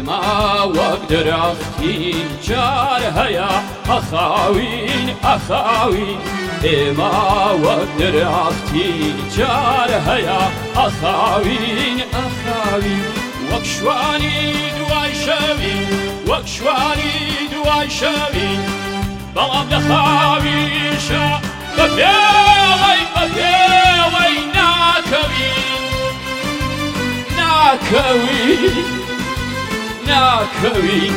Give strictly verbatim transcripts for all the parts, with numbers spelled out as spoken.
ئێمە وەک درەختین جار هەیە ئەخاوین ئەخاوین ئێمە وەک درەختین جار هەیە ئەخاوین ئەخاوین وەک شوانی دوای شەوین وەک شوانی دوای شەوین بەڵام لە خاویشە بە پێڵەی بە پێڵەی ناکەوین ناکەوین ناکەوین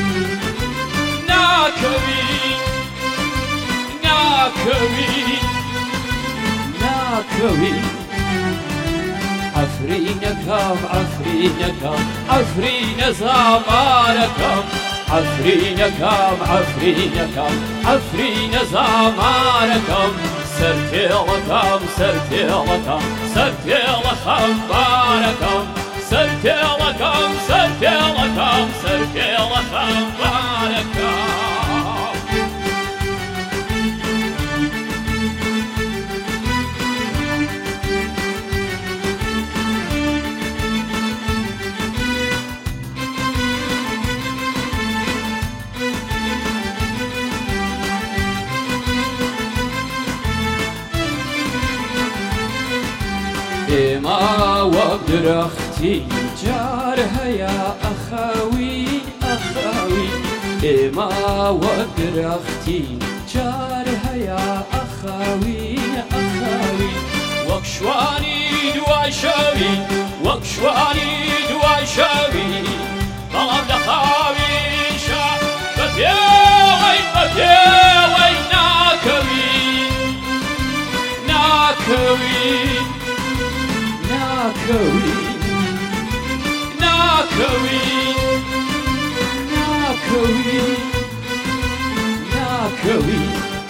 ناکەوین ناکەوین ناکەوین عەفرینەکەم عەفرینەکەم عەفرینە زامانەکەم عەفرینەکەم عەفرینەکەم عەفرینە زامانەکەم سەرتێڵەکەم سەرتێڵەکەم سەرتێڵە خەمبارەکەم سەرتێڵەکەم سەرتێڵەکەم سەرتێڵە خەمبارەکەم ئێمە وەک درەختین جار هەیە ئەخاوین ئەخاوین ئێمە وەک درەختین جار هەیە ئەخاوین ئەخاوین وەک شوانی دوای شەوین وەک شوانی دوای شەوین بەڵام لە خاویشە بە پێڵەی بە پێڵەی ناکەوین ناکەوین ناکەوین ناکەوین ناکەوین ناکەوین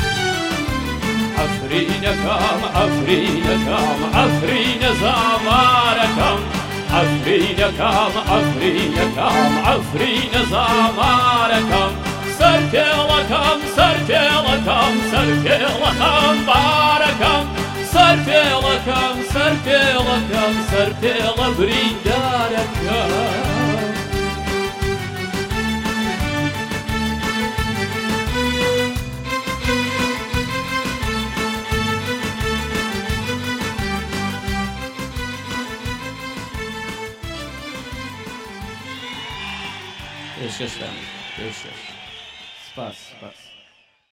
عەفرینەکەم عەفرینەکەم عەفرینە زامانەکەم عەفرینەکەم عەفرینەکەم عەفرینە زامانەکەم سەرتێڵەکەم سەرتێڵەکەم سەرتێڵە خەمبارەکەم سەرتێڵەکەم سەرتێڵەکەم سەرتێڵە بریندارەکەم پێشکەشتان پێشکەش سپاس سپاس